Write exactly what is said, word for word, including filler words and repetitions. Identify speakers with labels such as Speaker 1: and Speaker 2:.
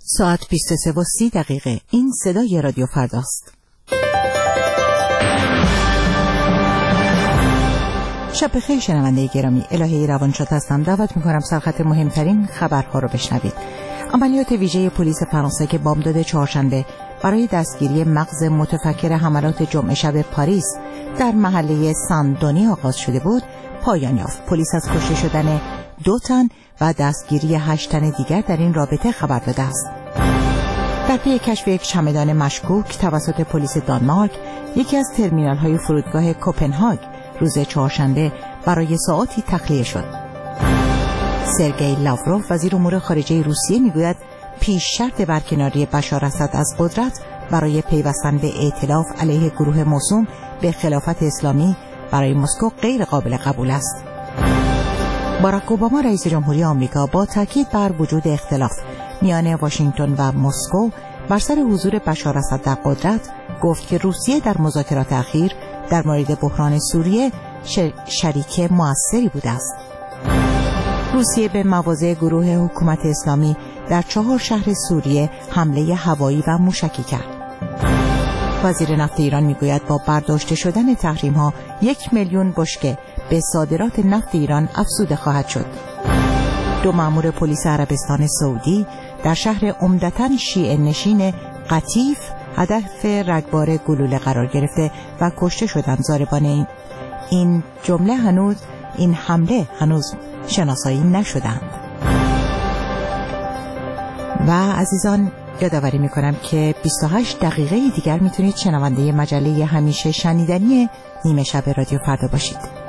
Speaker 1: ساعت بیست و سه و سی دقیقه. این صدای رادیو فرداست. شب بخیر شنونده گرامی. الهه روانشاد هستم. دعوت می‌کنم سرخط مهمترین خبرها رو بشنوید. عملیات ویژه پلیس فرانسه که بامداد چهارشنبه برای دستگیری مغز متفکر حملات جمعه شب پاریس در محله سن دونی آغاز شده بود پایان یافت. پلیس از کشته شدن دو تن و دستگیری هشت تن دیگر در این رابطه خبر داده است. در پی کشف یک چمدان مشکوک توسط پلیس دانمارک، یکی از ترمینال‌های فرودگاه کوپنهاگ روز چهارشنبه برای ساعاتی تخلیه شد. سرگئی لاوروف وزیر امور خارجه روسیه میگوید پیش شرط برکناری بشار اسد از قدرت برای پیوستن به ائتلاف علیه گروه موسوم به خلافت اسلامی برای مسکو غیر قابل قبول است. باراک اوباما رئیس جمهوری آمریکا با تاکید بر وجود اختلاف میان واشنگتن و مسکو بر سر حضور بشار اسد در قدرت گفت که روسیه در مذاکرات اخیر در مورد بحران سوریه شریک موثری بوده است. روسیه به مواضع گروه حکومت اسلامی در چهار شهر سوریه حمله هوایی و موشکی کرد. وزیر نفت ایران میگوید با برداشته شدن تحریم‌ها یک میلیون بشکه به صادرات نفت ایران افزوده خواهد شد. دو مأمور پلیس عربستان سعودی در شهر عمدتاً شیعه نشین قطیف هدف رگبار گلوله قرار گرفته و کشته شدند. ضاربان این این جمله هنوز این حمله هنوز شناسایی نشدند. و عزیزان یادآوری میکنم که بیست و هشت دقیقه دیگر میتونید شنونده مجله همیشه شنیدنی نیمه شب رادیو فردا باشید.